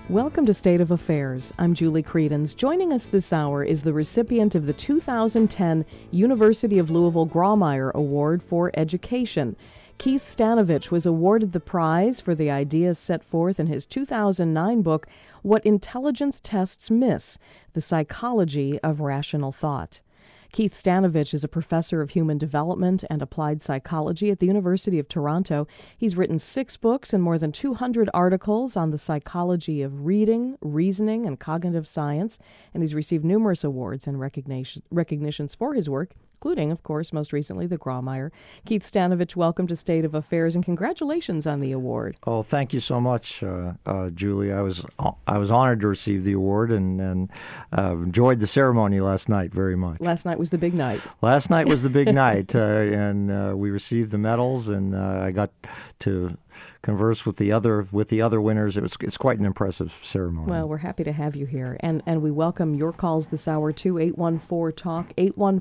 Welcome to State of Affairs. I'm Julie Credens. Joining us this hour is the recipient of the 2010 University of Louisville Grawemeyer Award for Education. Keith Stanovich was awarded the prize for the ideas set forth in his 2009 book, What Intelligence Tests Miss: The Psychology of Rational Thought. Keith Stanovich is a professor of human development and applied psychology at the University of Toronto. He's written 6 books and more than 200 articles on the psychology of reading, reasoning, and cognitive science, and he's received numerous awards and recognitions for his work, including, of course, most recently, the Grawemeyer. Keith Stanovich, welcome to State of Affairs, and congratulations on the award. Oh, thank you so much, Julie. I was honored to receive the award and enjoyed the ceremony last night very much. Last night was the big night. Last night was the big night, and we received the medals, and I got to converse with the other winners. It's quite an impressive ceremony. Well, we're happy to have you here, and we welcome your calls this hour too. 814-TALK,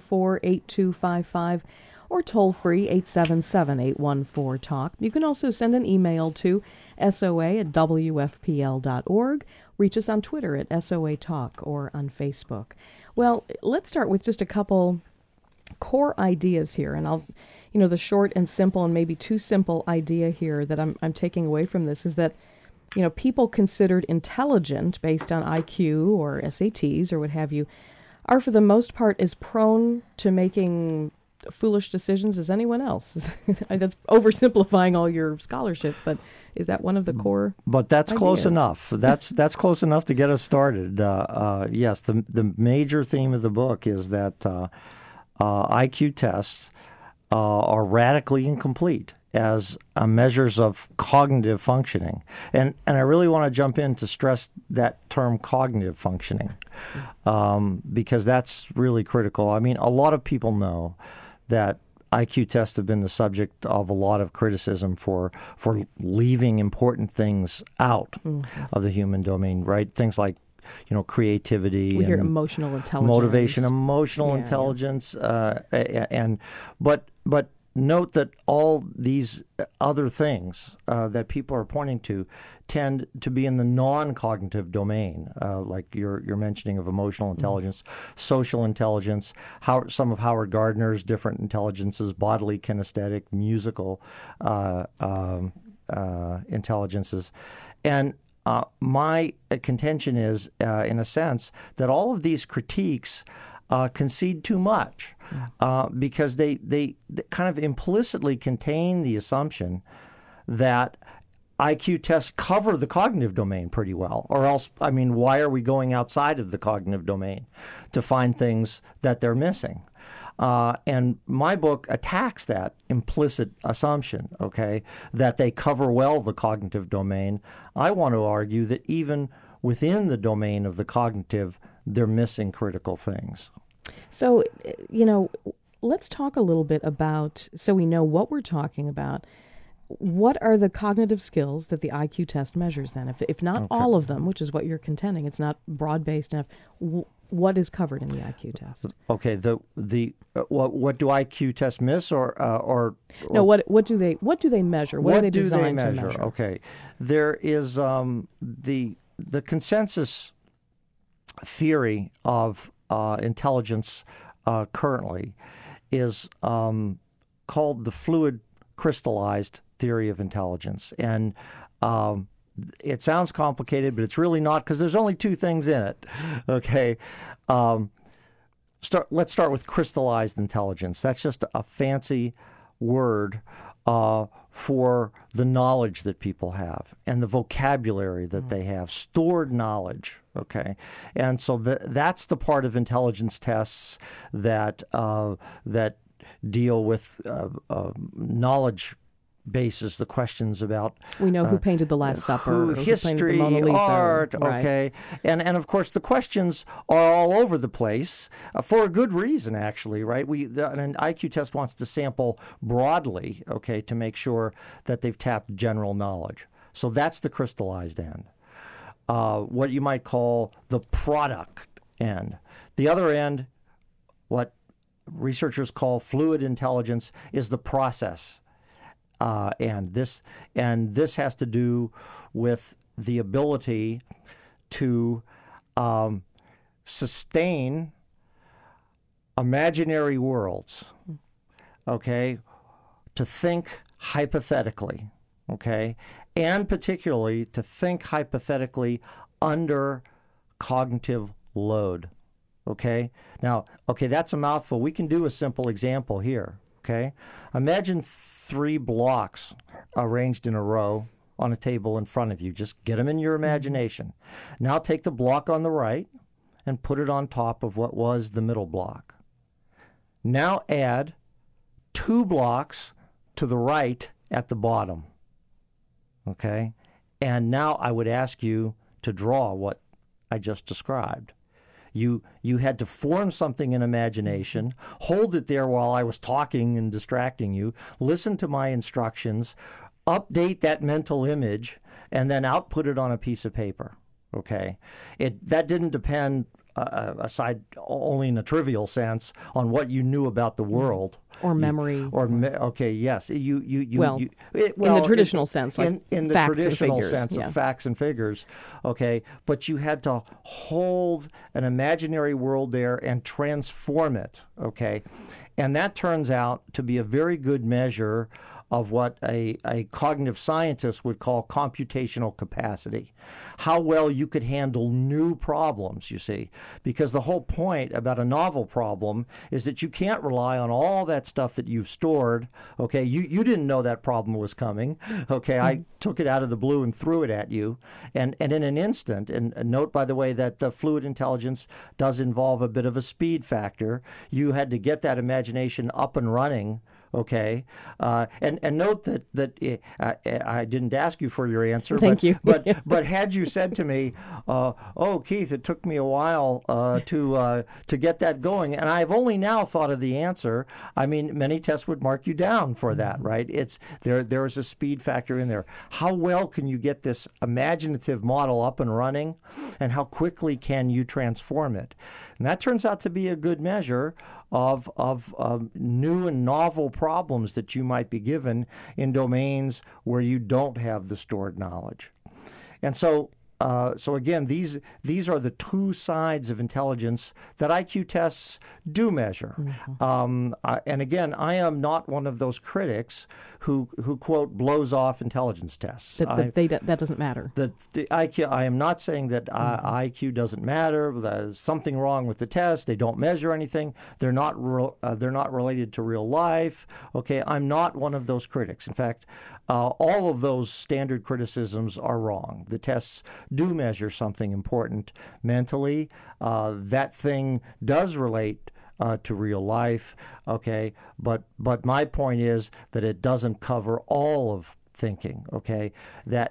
814-8255, or toll free 877-814-TALK. You can also send an email to soa@wfpl.org. Reach us on Twitter at SOA Talk or on Facebook. Well, let's start with just a couple core ideas here, and the short and simple and maybe too simple idea here that I'm taking away from this is that, people considered intelligent based on IQ or SATs or what have you are for the most part as prone to making foolish decisions as anyone else. That's oversimplifying all your scholarship, but is that one of the core But that's ideas? Close enough. That's close enough to get us started. Yes, the major theme of the book is that IQ tests are radically incomplete as measures of cognitive functioning. And I really want to jump in to stress that term cognitive functioning because that's really critical. I mean, a lot of people know that IQ tests have been the subject of a lot of criticism for leaving important things out of the human domain, right? Things like creativity. We hear emotional intelligence. Motivation, emotional intelligence. But note that all these other things that people are pointing to tend to be in the non-cognitive domain, like you're mentioning of emotional intelligence, social intelligence, some of Howard Gardner's different intelligences, bodily, kinesthetic, musical intelligences. And my contention is, in a sense, that all of these critiques concede too much because they kind of implicitly contain the assumption that IQ tests cover the cognitive domain pretty well, or else, I mean, why are we going outside of the cognitive domain to find things that they're missing? And my book attacks that implicit assumption, okay, that they cover well the cognitive domain. I want to argue that even within the domain of the cognitive, they're missing critical things. So, let's talk a little bit about, so we know what we're talking about, what are the cognitive skills that the IQ test measures then? If not all of them, which is what you're contending, it's not broad-based enough, what is covered in the IQ test? Okay, what do IQ tests miss or no? What do they measure? What are they designed to measure? Okay, there is the consensus theory of intelligence currently is called the fluid crystallized theory of intelligence, and it sounds complicated, but it's really not because there's only 2 things in it. Okay, let's start with crystallized intelligence. That's just a fancy word for the knowledge that people have and the vocabulary that they have, stored knowledge. Okay, and so that's the part of intelligence tests that deal with knowledge bases, the questions about we know who painted the Last Supper, history, who painted the Mona Lisa, art, right. Okay, and of course the questions are all over the place for a good reason, actually, right? An IQ test wants to sample broadly, okay, to make sure that they've tapped general knowledge. So that's the crystallized end. What you might call the product end. The other end, what researchers call fluid intelligence, is the process. And this has to do with the ability to sustain imaginary worlds, okay, to think hypothetically, okay, and particularly to think hypothetically under cognitive load, okay? Now, okay, that's a mouthful. We can do a simple example here, okay? Imagine 3 blocks arranged in a row on a table in front of you. Just get them in your imagination. Now take the block on the right and put it on top of what was the middle block. Now add 2 blocks to the right at the bottom, okay? And now I would ask you to draw what I just described. You had to form something in imagination, hold it there while I was talking and distracting you, listen to my instructions, update that mental image, and then output it on a piece of paper, okay? That didn't depend, aside only in a trivial sense, on what you knew about the world. Or memory. Okay, yes. In the traditional sense, like in the facts traditional and figures, sense of facts and figures, okay. But you had to hold an imaginary world there and transform it, okay. And that turns out to be a very good measure of what a cognitive scientist would call computational capacity. How well you could handle new problems, you see. Because the whole point about a novel problem is that you can't rely on all that stuff that you've stored. Okay, you didn't know that problem was coming. Okay, I took it out of the blue and threw it at you. And in an instant, and note, by the way, that the fluid intelligence does involve a bit of a speed factor. You had to get that imagination up and running. Okay, and note that I didn't ask you for your answer. Thank you. But had you said to me, "Oh, Keith, it took me a while to get that going, and I've only now thought of the answer," I mean, many tests would mark you down for that, right? It's there is a speed factor in there. How well can you get this imaginative model up and running, and how quickly can you transform it? And that turns out to be a good measure of new and novel problems that you might be given in domains where you don't have the stored knowledge. And so again, these are the two sides of intelligence that IQ tests do measure. Mm-hmm. And again, I am not one of those critics who quote blows off intelligence tests. That doesn't matter. The IQ. I am not saying that IQ doesn't matter. There's something wrong with the test. They don't measure anything. They're not related to real life. Okay, I'm not one of those critics. In fact, all of those standard criticisms are wrong. The tests do measure something important mentally. That thing does relate to real life, okay? But my point is that it doesn't cover all of thinking, okay? That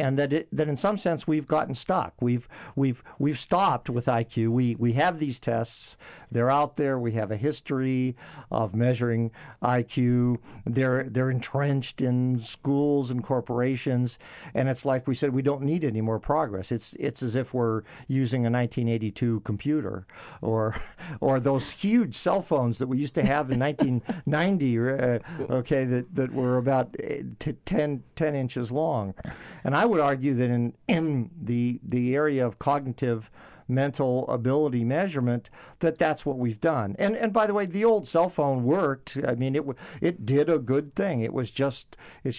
in some sense we've gotten stuck. We've stopped with IQ. We have these tests. They're out there. We have a history of measuring IQ. They're entrenched in schools and corporations, and it's like we said, we don't need any more progress. It's as if we're using a 1982 computer or those huge cell phones that we used to have in 1990, okay, that were about 10 inches long. And I would argue that in the area of cognitive mental ability measurement, that's what we've done. And by the way, the old cell phone worked. I mean, it did a good thing. It's just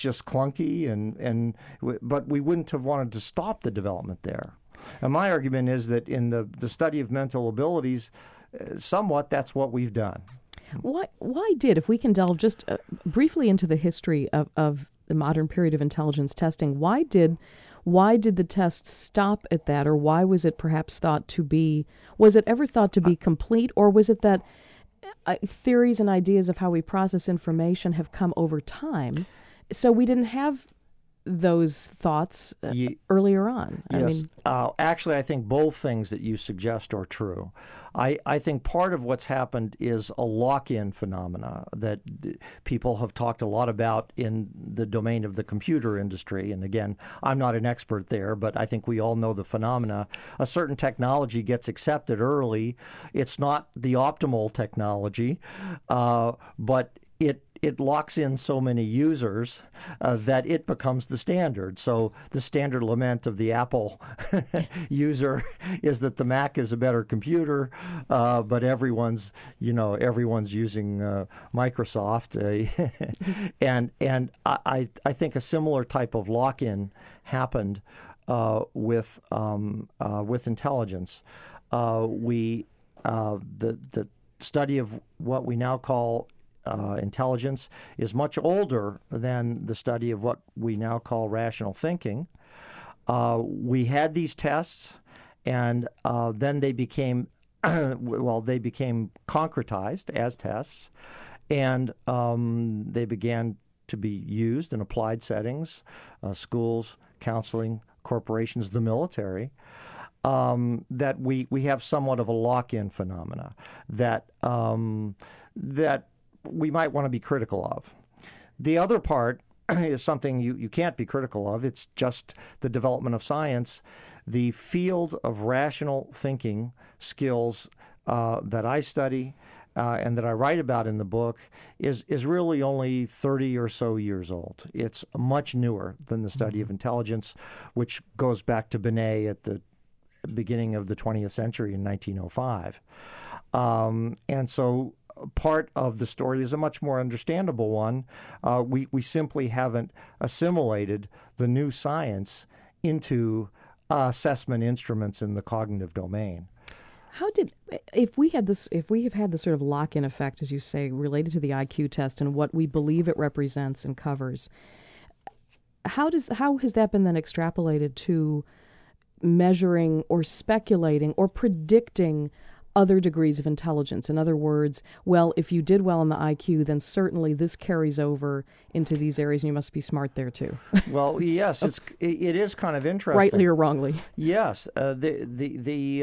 clunky, but we wouldn't have wanted to stop the development there. And my argument is that in the study of mental abilities, somewhat that's what we've done. Why did, if we can delve just briefly into the history of the modern period of intelligence testing, why did the tests stop at that, or why was it perhaps was it ever thought to be complete, or was it that theories and ideas of how we process information have come over time, so we didn't have those thoughts earlier on? Yes. Actually, I think both things that you suggest are true. I think part of what's happened is a lock-in phenomena that people have talked a lot about in the domain of the computer industry. And again, I'm not an expert there, but I think we all know the phenomena. A certain technology gets accepted early. It's not the optimal technology, but it locks in so many users that it becomes the standard. So the standard lament of the Apple user is that the Mac is a better computer, but everyone's using Microsoft, and I think a similar type of lock-in happened with intelligence. The study of what we now call intelligence is much older than the study of what we now call rational thinking. We had these tests, and then they became concretized as tests, and they began to be used in applied settings, schools, counseling, corporations, the military. That we have somewhat of a lock-in phenomena that we might want to be critical of. The other part is something you can't be critical of. It's just the development of science. The field of rational thinking skills that I study and that I write about in the book is really only 30 or so years old. It's much newer than the study of intelligence, which goes back to Binet at the beginning of the 20th century in 1905. And so part of the story is a much more understandable one. We simply haven't assimilated the new science into assessment instruments in the cognitive domain. If we have had this sort of lock-in effect, as you say, related to the IQ test and what we believe it represents and covers, how has that been then extrapolated to measuring or speculating or predicting other degrees of intelligence? In other words, well, if you did well in the IQ, then certainly this carries over into these areas, and you must be smart there too. Well, yes, it is kind of interesting, rightly or wrongly. Yes, the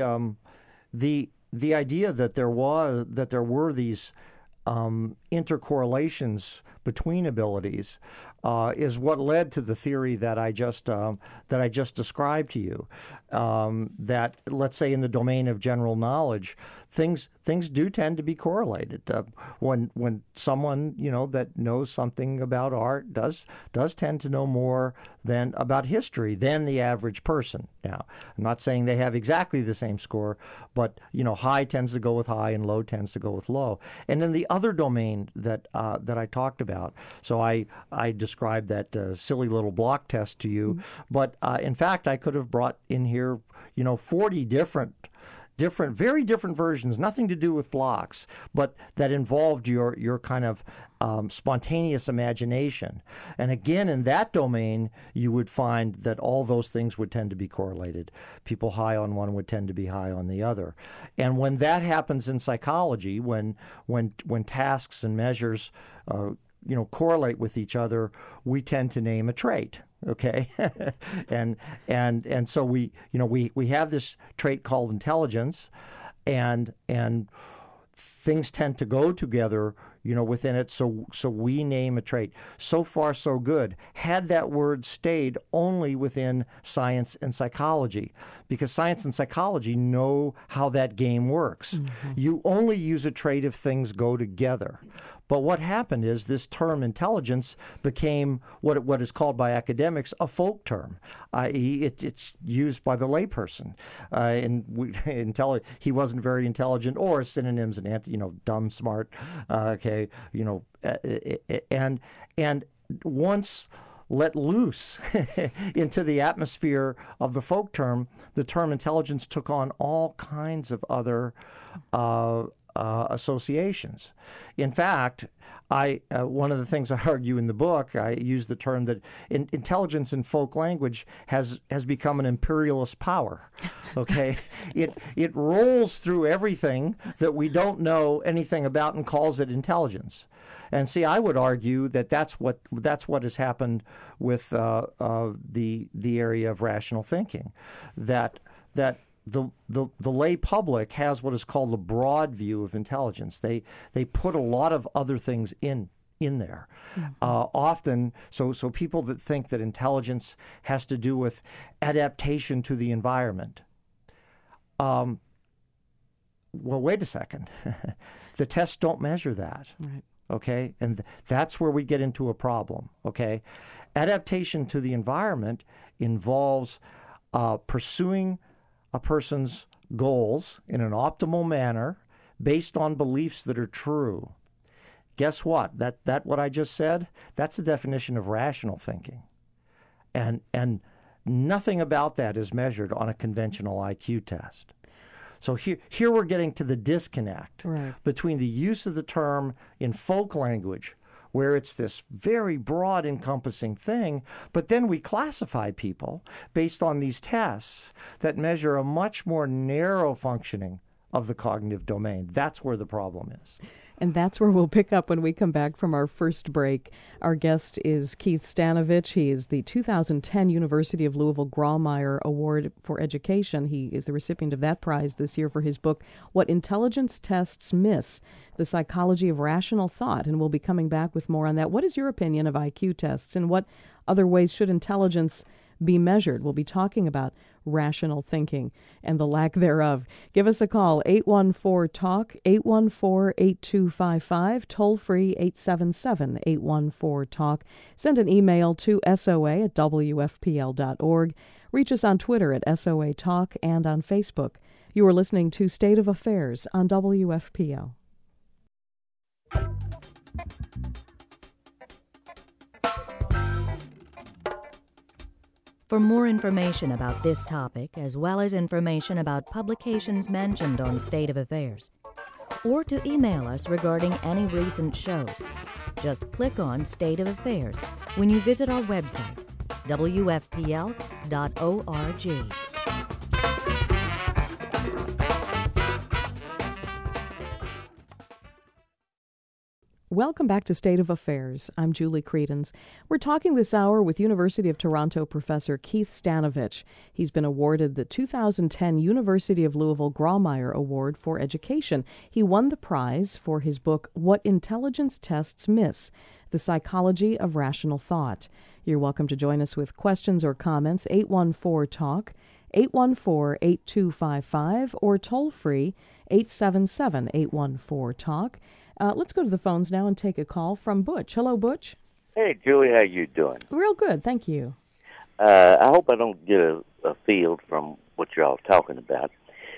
idea that there were these intercorrelations between abilities is what led to the theory that I just described to you. That, let's say, in the domain of general knowledge, things do tend to be correlated. When someone that knows something about art does tend to know more than about history than the average person. Now, I'm not saying they have exactly the same score, but high tends to go with high and low tends to go with low. And then the other domain that I talked about, so I described that silly little block test to you, but in fact I could have brought in here 40 very different versions, nothing to do with blocks, but that involved your kind of spontaneous imagination. And again, in that domain, you would find that all those things would tend to be correlated. People high on one would tend to be high on the other. And when that happens in psychology, when tasks and measures correlate with each other, we tend to name a trait. Okay, and so we have this trait called intelligence, and things tend to go together, within it. So we name a trait. So far, so good. Had that word stayed only within science and psychology, because science and psychology know how that game works. Mm-hmm. You only use a trait if things go together. But what happened is this term intelligence became what is called by academics a folk term, i.e. it's used by the layperson. He wasn't very intelligent, or synonyms and dumb, smart, and once let loose into the atmosphere of the folk term, the term intelligence took on all kinds of other associations. In fact, one of the things I argue in the book, I use the term that intelligence in folk language has become an imperialist power. Okay, it rolls through everything that we don't know anything about and calls it intelligence. And see, I would argue that that's what has happened with the area of rational thinking, that the lay public has what is called a broad view of intelligence. They put a lot of other things in there. Mm-hmm. Often, so people that think that intelligence has to do with adaptation to the environment. Well, wait a second. The tests don't measure that. Right. okay? And that's where we get into a problem, okay? Adaptation to the environment involves pursuing a person's goals in an optimal manner based on beliefs that are true. Guess what? That what I just said, that's the definition of rational thinking. And nothing about that is measured on a conventional IQ test. So here we're getting to the disconnect between the use of the term in folk language, where it's this very broad encompassing thing, but then we classify people based on these tests that measure a much more narrow functioning of the cognitive domain. That's where the problem is. And that's where we'll pick up when we come back from our first break. Our guest is Keith Stanovich. He is the 2010 University of Louisville Grawemeyer Award for Education. He is the recipient of that prize this year for his book, What Intelligence Tests Miss, The Psychology of Rational Thought. And we'll be coming back with more on that. What is your opinion of IQ tests, and what other ways should intelligence be measured? We'll be talking about rational thinking and the lack thereof. Give us a call, 814-TALK, 814-8255, toll-free 877-814-TALK. Send an email to soa@wfpl.org. Reach us on Twitter at SOA Talk and on Facebook. You are listening to State of Affairs on WFPL. For more information about this topic, as well as information about publications mentioned on State of Affairs, or to email us regarding any recent shows, just click on State of Affairs when you visit our website, wfpl.org. Welcome back to State of Affairs. I'm Julie Credens. We're talking this hour with University of Toronto professor Keith Stanovich. He's been awarded the 2010 University of Louisville Grawemeyer Award for Education. He won the prize for his book, What Intelligence Tests Miss, The Psychology of Rational Thought. You're welcome to join us with questions or comments, 814-TALK, 814-8255, or toll-free, 877-814-TALK. Let's go to the phones now and take a call from Butch. Hello, Butch. Hey, Julie, how you doing? Real good, thank you. I hope I don't get a field from what you're all talking about.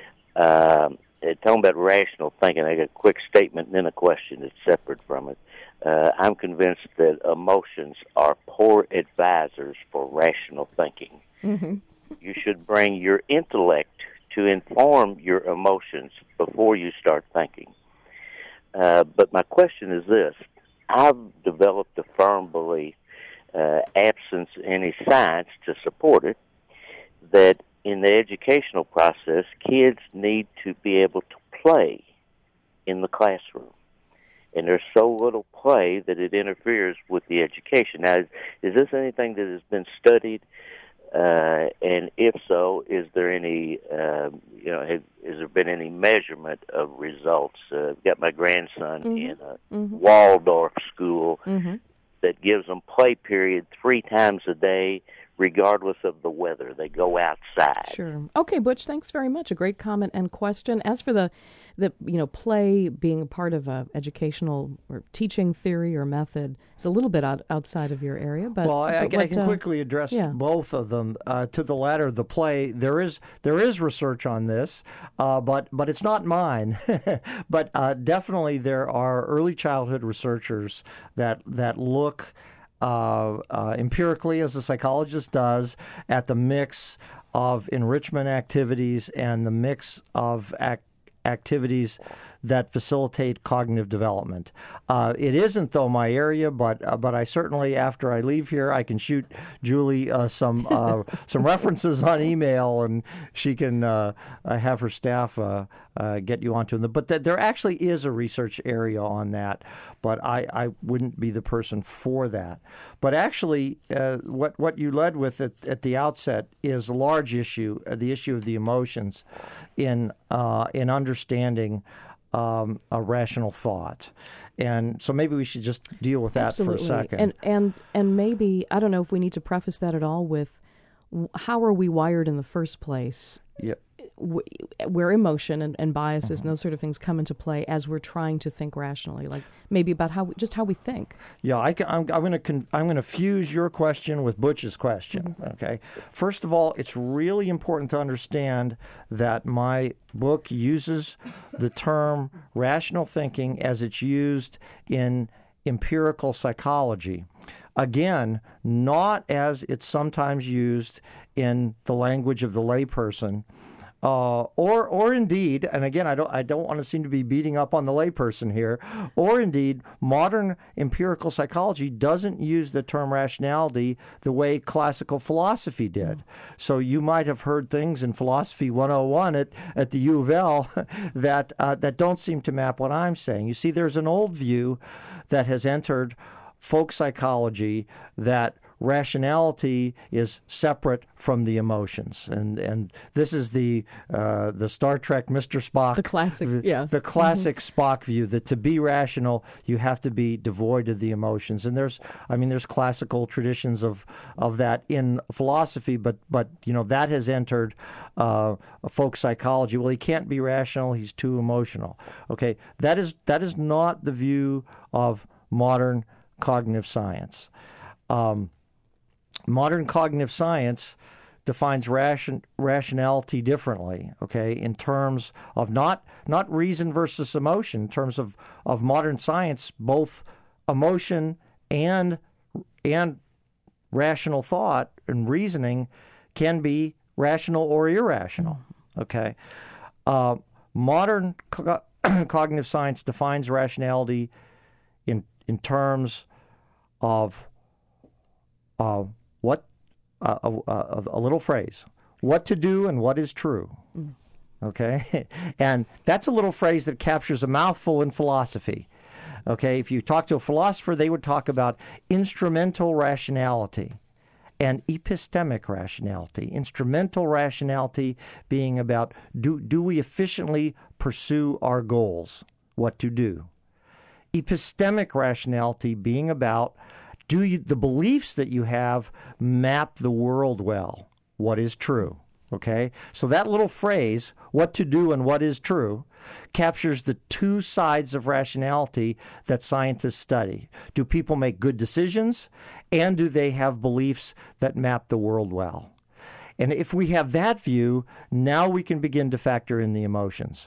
Talking about rational thinking, I got a quick statement and then a question that's separate from it. I'm convinced that emotions are poor advisors for rational thinking. Mm-hmm. You should bring your intellect to inform your emotions before you start thinking. But my question is this. I've developed a firm belief, absence any science to support it, that in the educational process, kids need to be able to play in the classroom. And there's so little play that it interferes with the education. Now, is this anything that has been studied? And if so, is there any, has there been any measurement of results? I've got my grandson in a Waldorf school that gives them play period 3 times a day, regardless of the weather. They go outside. Sure. Okay, Butch, thanks very much. A great comment and question. As for the play being a part of a educational or teaching theory or method, it's a little bit outside of your area. But I can quickly address both of them. To the latter, the play, there is research on this, but it's not mine. But definitely there are early childhood researchers that look empirically, as a psychologist does, at the mix of enrichment activities and the mix of activities that facilitate cognitive development. It isn't, though, my area, but I certainly, after I leave here, I can shoot Julie some references on email, and she can have her staff get you onto them. But there actually is a research area on that, but I wouldn't be the person for that. But actually, what you led with at the outset is a large issue, the issue of the emotions in understanding a rational thought. And so maybe we should just deal with that for a second. And maybe, I don't know if we need to preface that at all with how are we wired in the first place? Yeah. where emotion and biases and those sort of things come into play as we're trying to think rationally, like maybe about how we think. Yeah, I'm going to fuse your question with Butch's question. Okay, first of all, it's really important to understand that my book uses the term rational thinking as it's used in empirical psychology. Again, not as it's sometimes used in the language of the layperson, or indeed, and again, I don't want to seem to be beating up on the layperson here, or indeed, modern empirical psychology doesn't use the term rationality the way classical philosophy did. So you might have heard things in Philosophy 101 at the U of L that don't seem to map what I'm saying. You see, there's an old view that has entered folk psychology that rationality is separate from the emotions, and this is the Star Trek Mr. Spock, the classic, the classic Spock view that to be rational you have to be devoid of the emotions. And there's classical traditions of that in philosophy, but that has entered folk psychology. Well, he can't be rational; he's too emotional. Okay, that is not the view of modern cognitive science. Modern cognitive science defines rationality differently, okay, in terms of not reason versus emotion. In terms of modern science, both emotion and rational thought and reasoning can be rational or irrational, okay. Modern cognitive science defines rationality in terms of what a little phrase, what to do and what is true. Okay, and that's a little phrase that captures a mouthful in philosophy. Okay, if you talk to a philosopher, they would talk about instrumental rationality and epistemic rationality. Instrumental rationality being about do we efficiently pursue our goals, what to do. Epistemic rationality being about the beliefs that you have map the world well, what is true, okay? So that little phrase, what to do and what is true, captures the two sides of rationality that scientists study. Do people make good decisions, and do they have beliefs that map the world well? And if we have that view, now we can begin to factor in the emotions.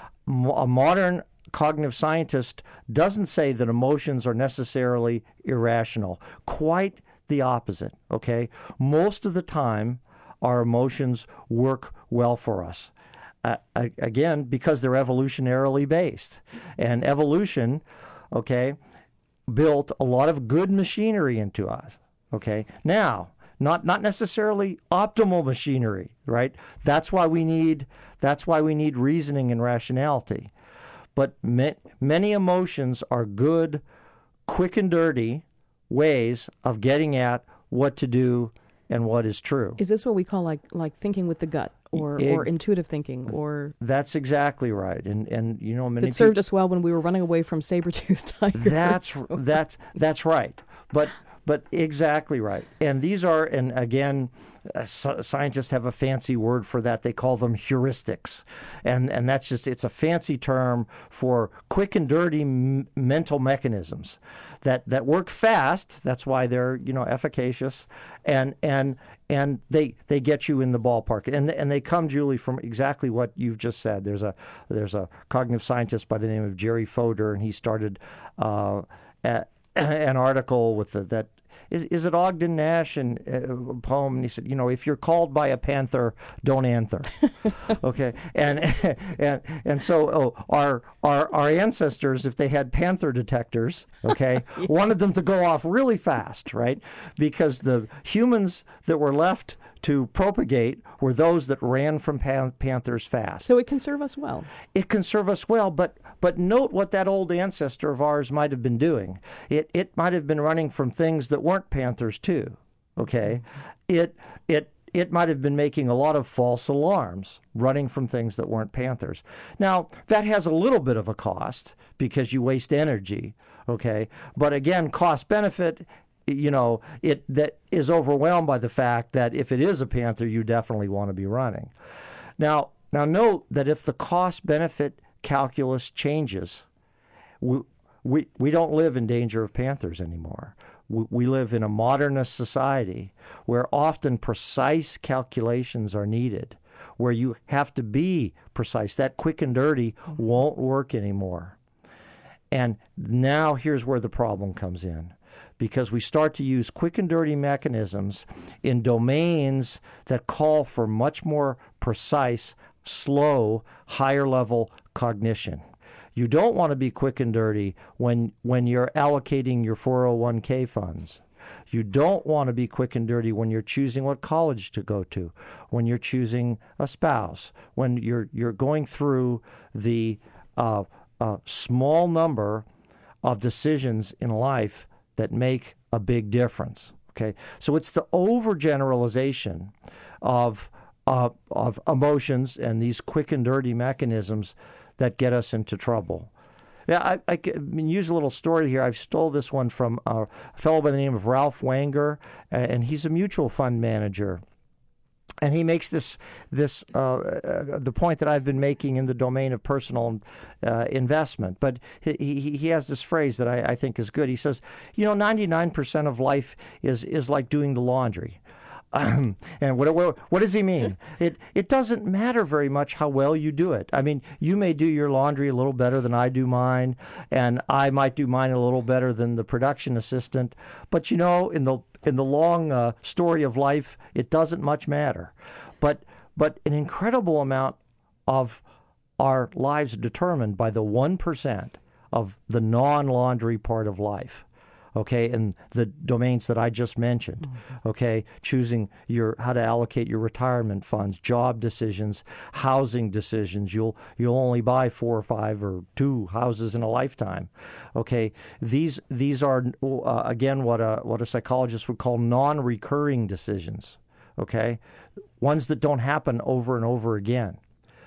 A modern cognitive scientist doesn't say that emotions are necessarily irrational. Quite the opposite, okay? Most of the time, our emotions work well for us. Again, because they're evolutionarily based. And evolution, okay, built a lot of good machinery into us, okay? Now, not necessarily optimal machinery, right? That's why we need reasoning and rationality. But many emotions are good, quick and dirty ways of getting at what to do and what is true. Is this what we call like thinking with the gut, or intuitive thinking, or? That's exactly right, and many that served us well when we were running away from saber-toothed tigers. That's right, but exactly right. And these are, and again, scientists have a fancy word for that. They call them heuristics. And that's just, it's a fancy term for quick and dirty mental mechanisms that work fast. That's why they're, efficacious. And they get you in the ballpark. And they come, Julie, from exactly what you've just said. There's a cognitive scientist by the name of Jerry Fodor, and he started an article with that. Is it Ogden Nash and poem? And he said, if you're called by a panther, don't answer. Okay, and so our ancestors, if they had panther detectors, okay, wanted them to go off really fast, right? Because the humans that were left to propagate were those that ran from panthers fast. So it can serve us well. It can serve us well, but note what that old ancestor of ours might have been doing. It might have been running from things that weren't panthers too. Okay, it might have been making a lot of false alarms, running from things that weren't panthers. Now that has a little bit of a cost because you waste energy. Okay, but again, cost benefit. That is overwhelmed by the fact that if it is a panther, you definitely want to be running. Now, Now note that if the cost-benefit calculus changes, we don't live in danger of panthers anymore. We live in a modernist society where often precise calculations are needed, where you have to be precise. That quick and dirty won't work anymore. And now here's where the problem comes in, because we start to use quick and dirty mechanisms in domains that call for much more precise, slow, higher level cognition. You don't want to be quick and dirty when you're allocating your 401k funds. You don't want to be quick and dirty when you're choosing what college to go to, when you're choosing a spouse, when you're going through the small number of decisions in life that make a big difference. Okay, so it's the overgeneralization of emotions and these quick and dirty mechanisms that get us into trouble. Yeah, I can use a little story here. I've stole this one from a fellow by the name of Ralph Wanger, and he's a mutual fund manager. And he makes the point that I've been making in the domain of personal investment. But he has this phrase that I think is good. He says, 99% of life is like doing the laundry. And what does he mean? It doesn't matter very much how well you do it. I mean, you may do your laundry a little better than I do mine, and I might do mine a little better than the production assistant. But in the long story of life, it doesn't much matter. But an incredible amount of our lives are determined by the 1% of the non-laundry part of life. Okay, and the domains that I just mentioned, okay, choosing how to allocate your retirement funds, job decisions, housing decisions. You'll only buy 4 or 5 or 2 houses in a lifetime. Okay, these are again what a psychologist would call non-recurring decisions. Okay, ones that don't happen over and over again.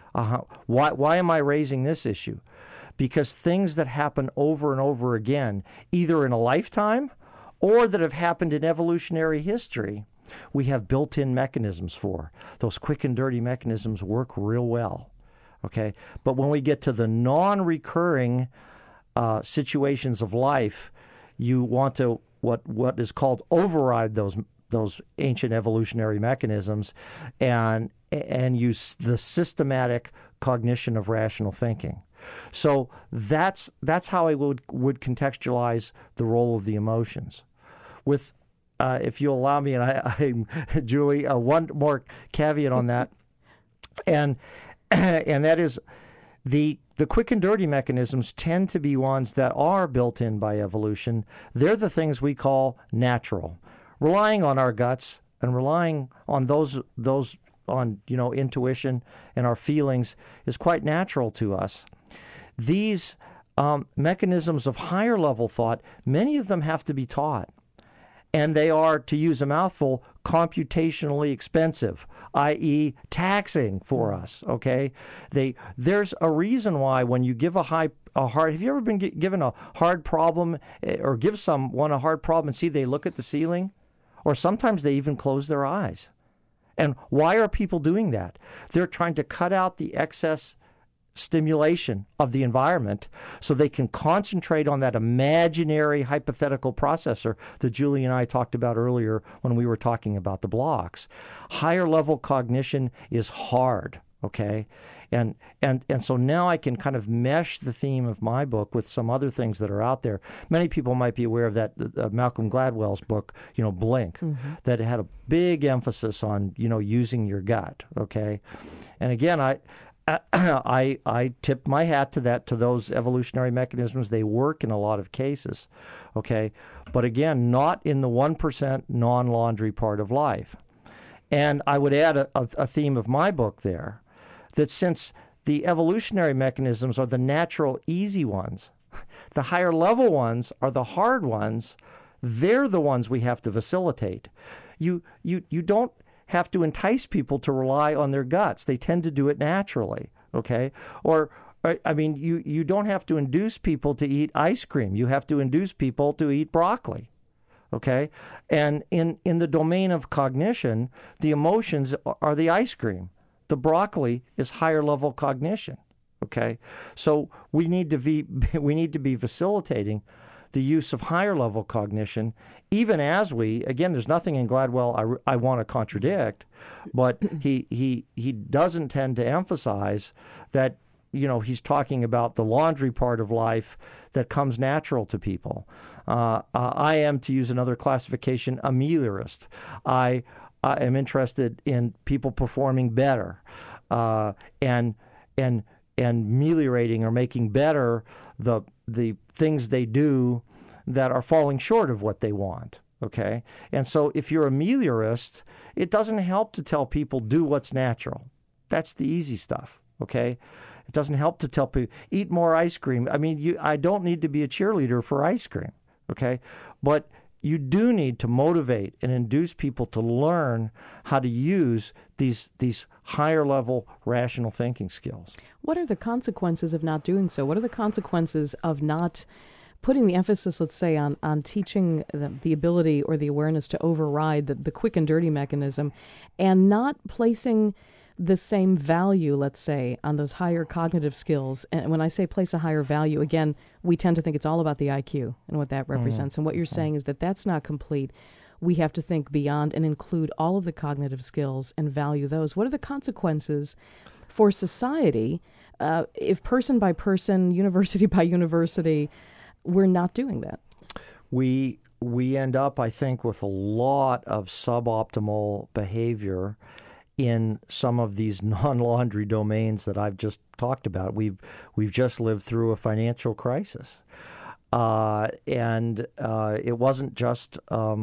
Why am I raising this issue? Because things that happen over and over again, either in a lifetime or that have happened in evolutionary history, we have built-in mechanisms for. Those quick and dirty mechanisms work real well. Okay, but when we get to the non-recurring situations of life, you want to what is called override those ancient evolutionary mechanisms and use the systematic cognition of rational thinking. So that's how I would contextualize the role of the emotions. With, if you allow me, and I'm Julie, one more caveat on that, and that is the quick and dirty mechanisms tend to be ones that are built in by evolution. They're the things we call natural, relying on our guts and relying on those on intuition and our feelings is quite natural to us. These mechanisms of higher level thought, many of them have to be taught. And they are, to use a mouthful, computationally expensive, i.e. taxing for us, okay? There's a reason why when you give have you ever been given a hard problem or give someone a hard problem and see they look at the ceiling? Or sometimes they even close their eyes. And why are people doing that? They're trying to cut out the excess stimulation of the environment so they can concentrate on that imaginary hypothetical processor that Julie and I talked about earlier when we were talking about the blocks. Higher level cognition is hard, okay? And so now I can kind of mesh the theme of my book with some other things that are out there. Many people might be aware of that Malcolm Gladwell's book, Blink, that had a big emphasis on, using your gut, okay? And again, I tip my hat to those evolutionary mechanisms. They work in a lot of cases, okay? But again, not in the 1% non-laundry part of life. And I would add a theme of my book there, that since the evolutionary mechanisms are the natural, easy ones, the higher level ones are the hard ones. They're the ones we have to facilitate. You don't have to entice people to rely on their guts. They tend to do it naturally, okay? You don't have to induce people to eat ice cream. You have to induce people to eat broccoli, okay? And in the domain of cognition, the emotions are the ice cream. the broccoli is higher level cognition. Okay, so we need to be facilitating the use of higher level cognition, even as again, there's nothing in Gladwell I want to contradict, but he doesn't tend to emphasize that, he's talking about the laundry part of life that comes natural to people. I am, to use another classification, a meliorist. I am interested in people performing better, and ameliorating or making better the things they do that are falling short of what they want. Okay? And so if you're a meliorist, it doesn't help to tell people do what's natural. That's the easy stuff. Okay? It doesn't help to tell people eat more ice cream. I mean, I don't need to be a cheerleader for ice cream. Okay? But you do need to motivate and induce people to learn how to use these higher level rational thinking skills. What are the consequences of not doing so? What are the consequences of not putting the emphasis, let's say, on teaching the ability or the awareness to override the quick and dirty mechanism, and not placing the same value, let's say, on those higher cognitive skills? And when I say place a higher value, again, we tend to think it's all about the IQ and what that represents. And what you're saying is that that's not complete. We have to think beyond and include all of the cognitive skills and value those. What are the consequences for society if person by person, university by university, we're not doing that? We end up, I think, with a lot of suboptimal behavior in some of these non-laundry domains that I've just talked about. We've just lived through a financial crisis, and it wasn't just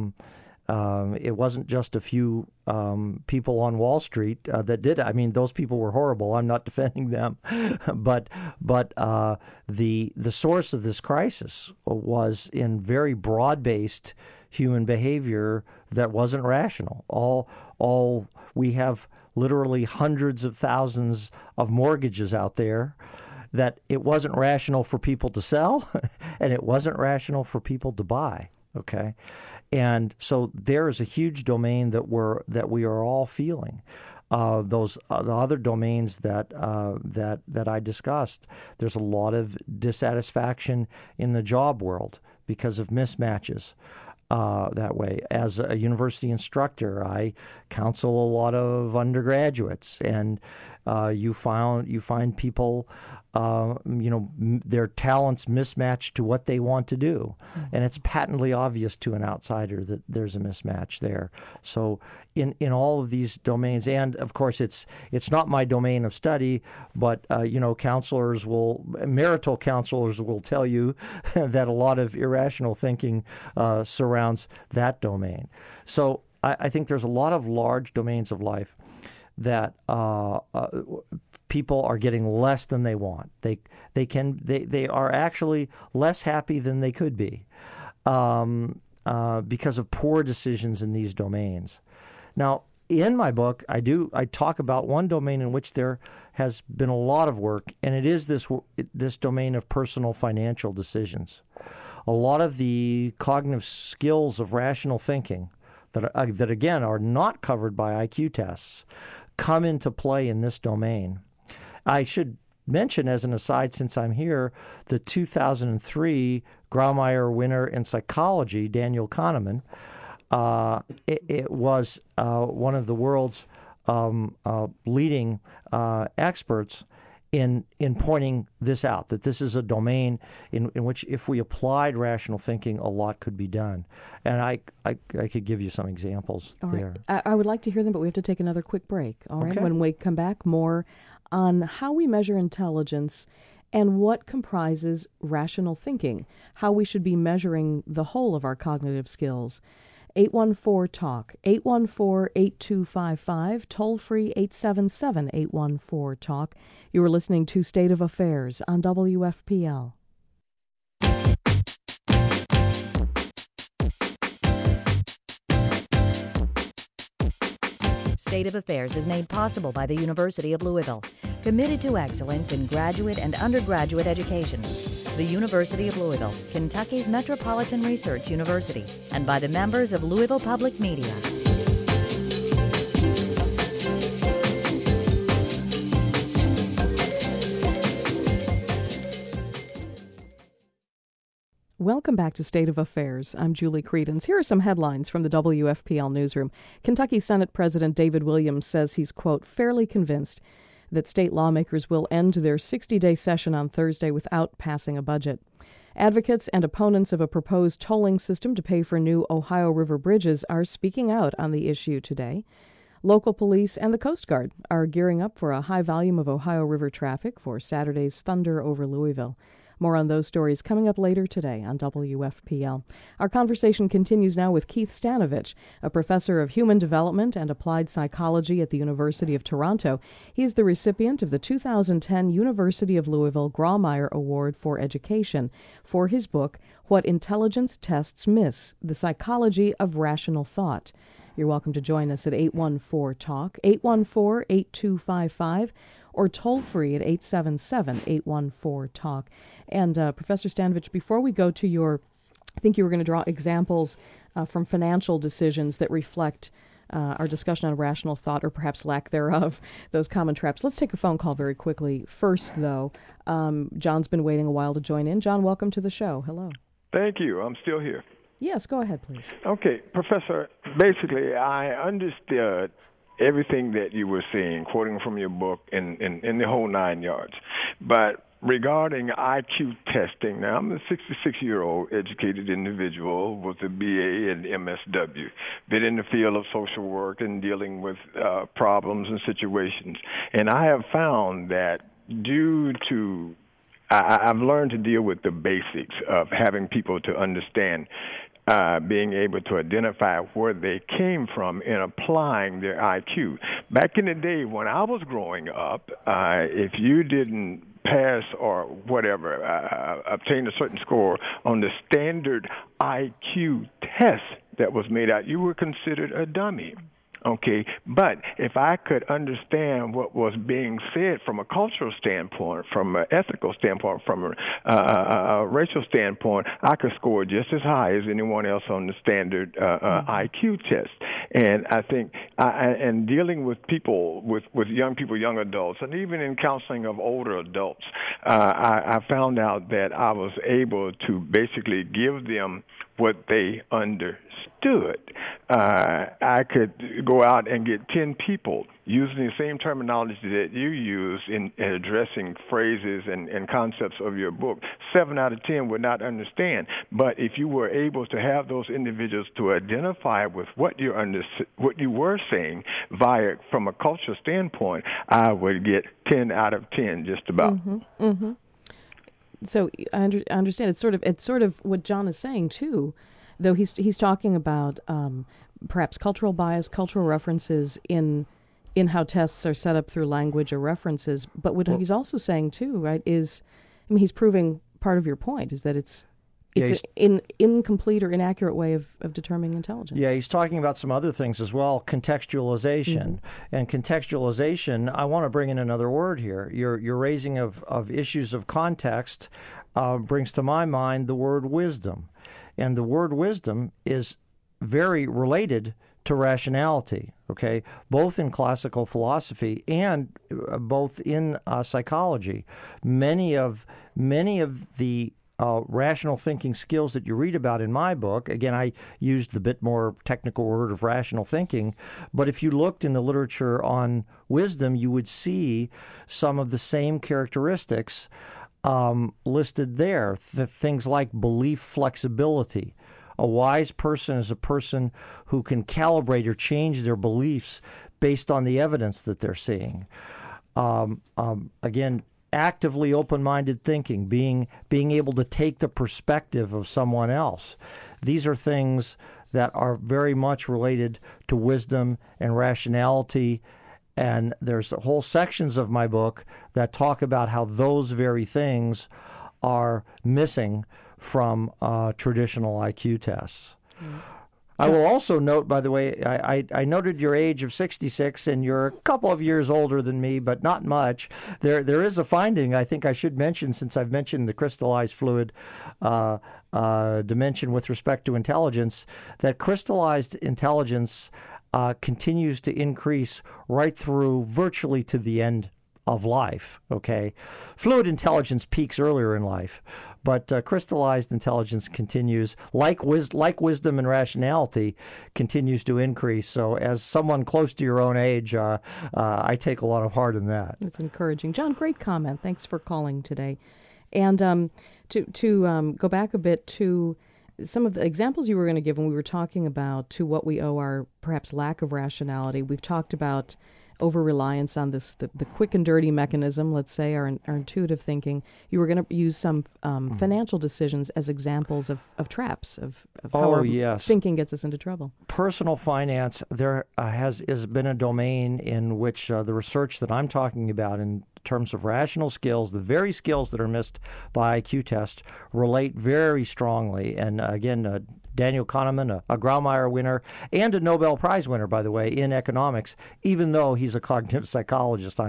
a few people on Wall Street that did it. I mean, those people were horrible. I'm not defending them, but the source of this crisis was in very broad-based human behavior that wasn't rational. All we have literally hundreds of thousands of mortgages out there that it wasn't rational for people to sell, and it wasn't rational for people to buy. Okay, and so there is a huge domain that we are all feeling. The other domains that I discussed, there's a lot of dissatisfaction in the job world because of mismatches. That way, as a university instructor, I counsel a lot of undergraduates, and you find people, their talents mismatched to what they want to do, and it's patently obvious to an outsider that there's a mismatch there. So, in all of these domains, and of course, it's not my domain of study, but marital counselors will tell you that a lot of irrational thinking surrounds that domain. So I think there's a lot of large domains of life that people are getting less than they want. They are actually less happy than they could be because of poor decisions in these domains. Now, in my book, I talk about one domain in which there has been a lot of work, and it is this domain of personal financial decisions. A lot of the cognitive skills of rational thinking that again are not covered by IQ tests come into play in this domain. I should mention, as an aside, since I'm here, the 2003 Grawemeyer winner in psychology, Daniel Kahneman. It was one of the world's leading experts in pointing this out, that this is a domain in which if we applied rational thinking, a lot could be done. And I could give you some examples there. I would like to hear them, but we have to take another quick break. All right. Okay. When we come back, more on how we measure intelligence and what comprises rational thinking, how we should be measuring the whole of our cognitive skills. 814-TALK, 814-8255, toll-free 877-814-TALK. You are listening to State of Affairs on WFPL. State of Affairs is made possible by the University of Louisville, committed to excellence in graduate and undergraduate education. The University of Louisville, Kentucky's Metropolitan Research University, and by the members of Louisville Public Media. Welcome back to State of Affairs. I'm Julie Credence. Here are some headlines from the WFPL newsroom. Kentucky Senate President David Williams says he's, quote, fairly convinced that state lawmakers will end their 60-day session on Thursday without passing a budget. Advocates and opponents of a proposed tolling system to pay for new Ohio River bridges are speaking out on the issue today. Local police and the Coast Guard are gearing up for a high volume of Ohio River traffic for Saturday's thunder over Louisville. More on those stories coming up later today on WFPL. Our conversation continues now with Keith Stanovich, a professor of human development and applied psychology at the University of Toronto. He is the recipient of the 2010 University of Louisville Grawemeyer Award for Education for his book, What Intelligence Tests Miss: The Psychology of Rational Thought. You're welcome to join us at 814-TALK, 814-8255, or toll-free at 877-814-TALK. And Professor Stanovich, before we go to your, I think you were going to draw examples from financial decisions that reflect our discussion on rational thought, or perhaps lack thereof, those common traps. Let's take a phone call very quickly. First, though, John's been waiting a while to join in. John, welcome to the show. Hello. Thank you. I'm still here. Yes, go ahead, please. Okay, Professor, basically, I understood everything that you were saying, quoting from your book, in the whole 9 yards. But regarding IQ testing, now I'm a 66-year-old educated individual with a BA and MSW, been in the field of social work and dealing with problems and situations. And I have found that due to I've learned to deal with the basics of having people to understand, being able to identify where they came from and applying their IQ. Back in the day when I was growing up, if you didn't pass or whatever, obtain a certain score on the standard IQ test that was made out, you were considered a dummy. Okay, but if I could understand what was being said from a cultural standpoint, from an ethical standpoint, from a racial standpoint, I could score just as high as anyone else on the standard IQ test. And I think, and dealing with people, with young people, young adults, and even in counseling of older adults, I found out that I was able to basically give them what they understood. I could go out and get 10 people using the same terminology that you use in addressing phrases and concepts of your book. 7 out of 10 would not understand. But if you were able to have those individuals to identify with what you were saying from a cultural standpoint, I would get 10 out of 10 just about. Mm-hmm. Mm-hmm. So I understand. It's sort of what John is saying too, though he's talking about perhaps cultural bias, cultural references in how tests are set up through language or references. But what he's also saying too, right, is, I mean, he's proving part of your point is that it's an incomplete or inaccurate way of determining intelligence. Yeah, he's talking about some other things as well, contextualization. Mm-hmm. And contextualization, I want to bring in another word here. Your raising of issues of context brings to my mind the word wisdom. And the word wisdom is very related to rationality, okay, both in classical philosophy and both in psychology. Many of the rational thinking skills that you read about in my book, again, I used the bit more technical word of rational thinking, but if you looked in the literature on wisdom, you would see some of the same characteristics listed there. Things like belief flexibility. A wise person is a person who can calibrate or change their beliefs based on the evidence that they're seeing. Again, actively open-minded thinking, being able to take the perspective of someone else. These are things that are very much related to wisdom and rationality. And there's whole sections of my book that talk about how those very things are missing from traditional IQ tests. Mm-hmm. I will also note, by the way, I noted your age of 66, and you're a couple of years older than me, but not much. There is a finding I think I should mention, since I've mentioned the crystallized fluid dimension with respect to intelligence, that crystallized intelligence continues to increase right through virtually to the end of life, okay? Fluid intelligence peaks earlier in life, but crystallized intelligence continues, like wisdom and rationality, continues to increase. So as someone close to your own age, I take a lot of heart in that. That's encouraging. John, great comment. Thanks for calling today. And to go back a bit to some of the examples you were going to give when we were talking about to what we owe our perhaps lack of rationality, we've talked about over-reliance on this, the quick and dirty mechanism, let's say, our intuitive thinking. You were going to use some financial decisions as examples of traps, of how our thinking gets us into trouble. Personal finance, there has been a domain in which the research that I'm talking about in terms of rational skills, the very skills that are missed by IQ tests, relate very strongly. And again, Daniel Kahneman, a Grawemeyer winner and a Nobel Prize winner, by the way, in economics, even though he's a cognitive psychologist,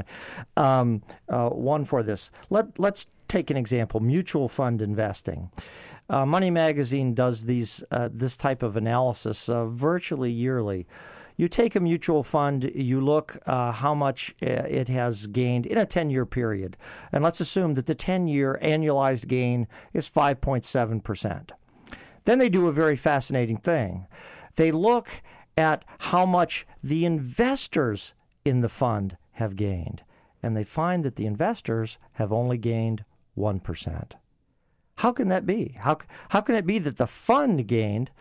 won for this. Let's take an example, mutual fund investing. Money Magazine does this type of analysis virtually yearly. You take a mutual fund, you look how much it has gained in a 10-year period. And let's assume that the 10-year annualized gain is 5.7%. Then they do a very fascinating thing. They look at how much the investors in the fund have gained. And they find that the investors have only gained 1%. How can that be? How can it be that the fund gained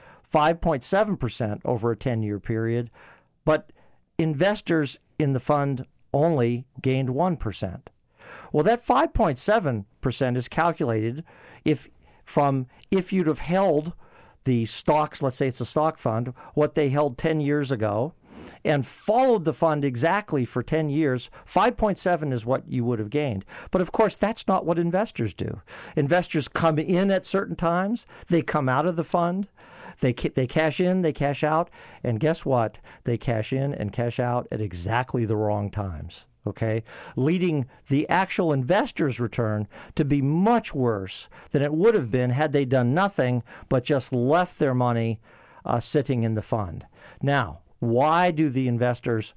5.7% over a 10-year period, but investors in the fund only gained 1%? Well, that 5.7% is calculated if you'd have held the stocks, let's say it's a stock fund, what they held 10 years ago, and followed the fund exactly for 10 years, 5.7 is what you would have gained. But of course, that's not what investors do. Investors come in at certain times, they come out of the fund, they cash in, they cash out, and guess what? They cash in and cash out at exactly the wrong times. Okay, leading the actual investor's return to be much worse than it would have been had they done nothing but just left their money sitting in the fund. Now, why do the investors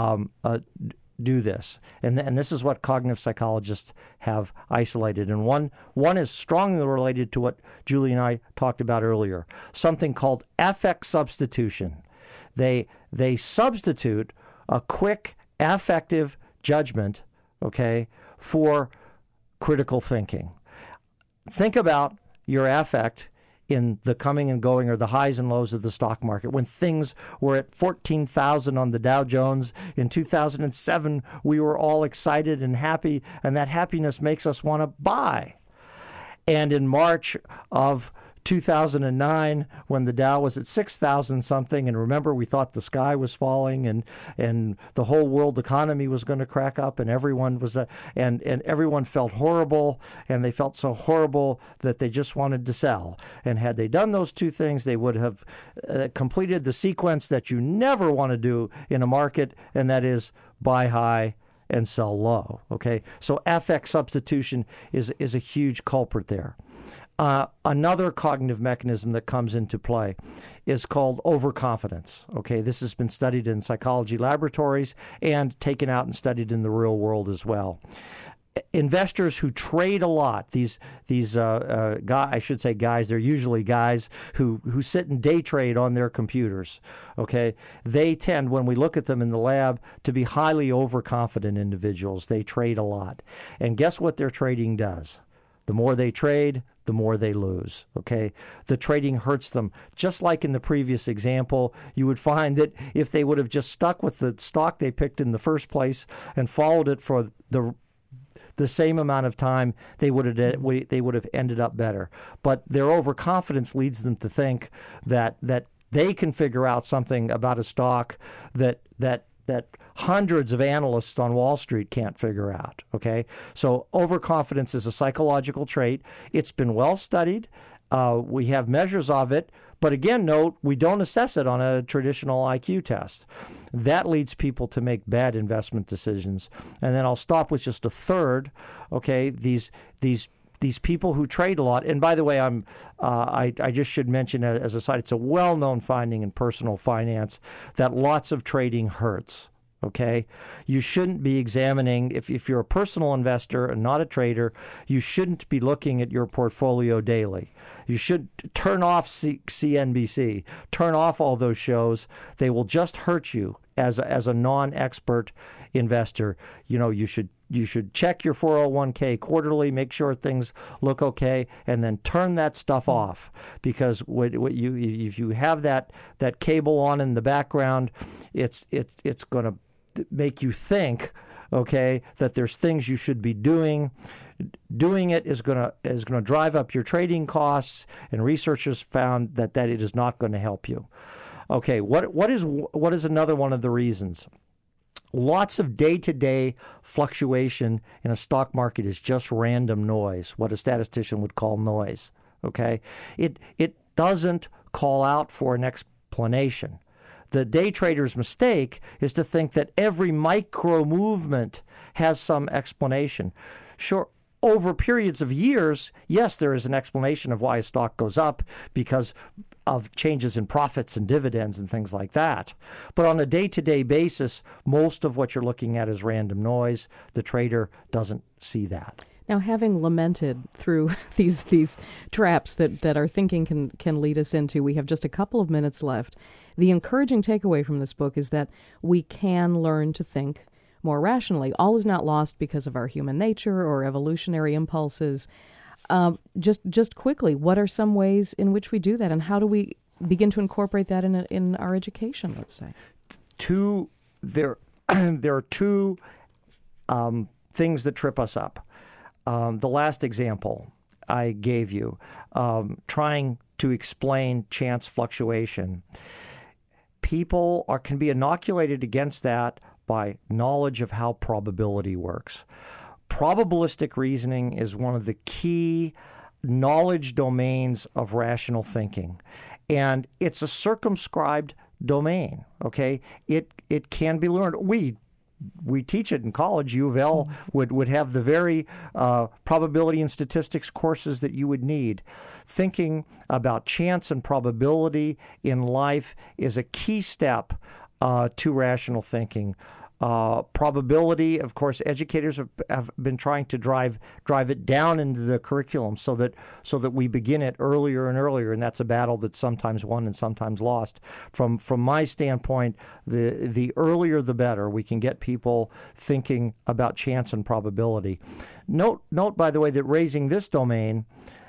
do this? And this is what cognitive psychologists have isolated. And one is strongly related to what Julie and I talked about earlier, something called affect substitution. They substitute a quick affective judgment, okay, for critical thinking. Think about your affect in the coming and going or the highs and lows of the stock market. When things were at 14,000 on the Dow Jones in 2007, we were all excited and happy, and that happiness makes us want to buy. And in March of 2009, when the Dow was at 6,000 something, and remember, we thought the sky was falling and the whole world economy was going to crack up, and everyone was and everyone felt horrible, and they felt so horrible that they just wanted to sell. And had they done those two things, they would have completed the sequence that you never want to do in a market, and that is buy high and sell low. Okay, so affect substitution is a huge culprit there. Another cognitive mechanism that comes into play is called overconfidence. Okay, this has been studied in psychology laboratories and taken out and studied in the real world as well. Investors who trade a lot, these guys, I should say guys, they're usually guys who sit and day trade on their computers. Okay, they tend, when we look at them in the lab, to be highly overconfident individuals. They trade a lot, and guess what their trading does? The more they trade, the more they lose, okay? The trading hurts them. Just like in the previous example, you would find that if they would have just stuck with the stock they picked in the first place and followed it for the same amount of time, they would have ended up better. But their overconfidence leads them to think that they can figure out something about a stock that hundreds of analysts on Wall Street can't figure out, okay? So overconfidence is a psychological trait. It's been well studied. We have measures of it. But again, note, we don't assess it on a traditional IQ test. That leads people to make bad investment decisions. And then I'll stop with just a third, okay? These people who trade a lot, and by the way, I just should mention as a side, it's a well-known finding in personal finance that lots of trading hurts. Okay, you shouldn't be examining, if you're a personal investor and not a trader, you shouldn't be looking at your portfolio daily. You should turn off CNBC, turn off all those shows. They will just hurt you as a non-expert investor. You should check your 401k quarterly, make sure things look okay, and then turn that stuff off. Because if you have that cable on in the background, it's going to make you think, okay, that there's things you should be doing. Doing it is going to drive up your trading costs, and researchers found that it is not going to help you. Okay, what is another one of the reasons? Lots of day-to-day fluctuation in a stock market is just random noise, what a statistician would call noise. Okay, it doesn't call out for an explanation. The day trader's mistake is to think that every micro movement has some explanation. Sure, over periods of years, yes, there is an explanation of why a stock goes up because of changes in profits and dividends and things like that. But on a day-to-day basis, most of what you're looking at is random noise. The trader doesn't see that. Now, having lamented through these traps that our thinking can lead us into, we have just a couple of minutes left. The encouraging takeaway from this book is that we can learn to think more rationally. All is not lost because of our human nature or evolutionary impulses. Just quickly, what are some ways in which we do that, and how do we begin to incorporate that in our education, let's say? There are two things that trip us up. The last example I gave you, trying to explain chance fluctuation. People can be inoculated against that by knowledge of how probability works. Probabilistic reasoning is one of the key knowledge domains of rational thinking, and it's a circumscribed domain. Okay, it can be learned. We teach it in college. U of L would have the very probability and statistics courses that you would need. Thinking about chance and probability in life is a key step to rational thinking. Probability, of course, educators have been trying to drive it down into the curriculum so that we begin it earlier and earlier, and that's a battle that's sometimes won and sometimes lost. From my standpoint, the earlier the better. We can get people thinking about chance and probability. Note, by the way, that raising this domain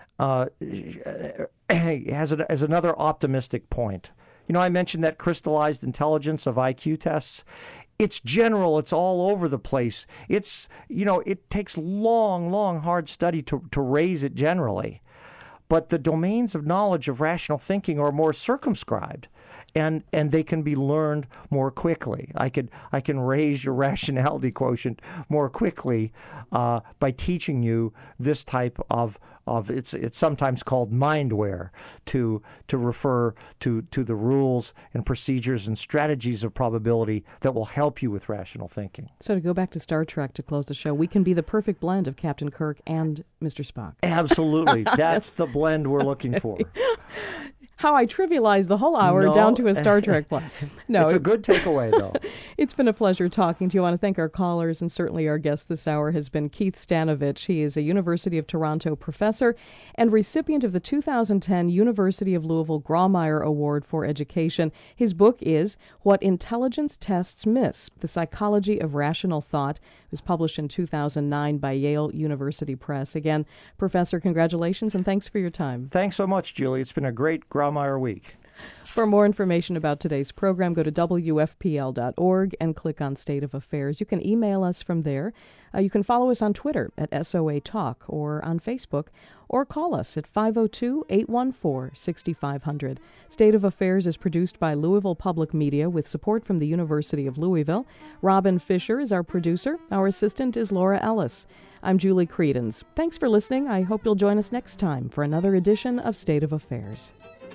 has another optimistic point. I mentioned that crystallized intelligence of IQ tests. It's general. It's all over the place. It takes long, hard study to raise it generally. But the domains of knowledge of rational thinking are more circumscribed, and they can be learned more quickly. I can raise your rationality quotient more quickly by teaching you this type of it's sometimes called mindware to refer to the rules and procedures and strategies of probability that will help you with rational thinking. So to go back to Star Trek to close the show, we can be the perfect blend of Captain Kirk and Mr. Spock. Absolutely. That's the blend we're looking for. How I trivialized the whole hour down to a Star Trek plot. No, it's a good takeaway, though. It's been a pleasure talking to you. I want to thank our callers, and certainly our guest this hour has been Keith Stanovich. He is a University of Toronto professor and recipient of the 2010 University of Louisville Grawemeyer Award for Education. His book is What Intelligence Tests Miss: The Psychology of Rational Thought. It was published in 2009 by Yale University Press. Again, Professor, congratulations, and thanks for your time. Thanks so much, Julie. It's been a great Grawemeyer week. For more information about today's program, go to WFPL.org and click on State of Affairs. You can email us from there. You can follow us on Twitter at SOA Talk or on Facebook, or call us at 502-814-6500. State of Affairs is produced by Louisville Public Media with support from the University of Louisville. Robin Fisher is our producer. Our assistant is Laura Ellis. I'm Julie Credens. Thanks for listening. I hope you'll join us next time for another edition of State of Affairs.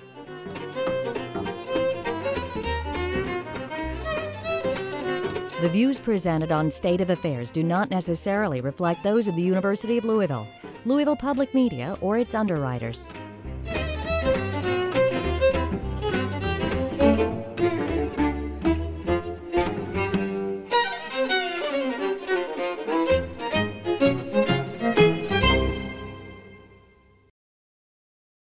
The views presented on State of Affairs do not necessarily reflect those of the University of Louisville, Louisville Public Media, or its underwriters.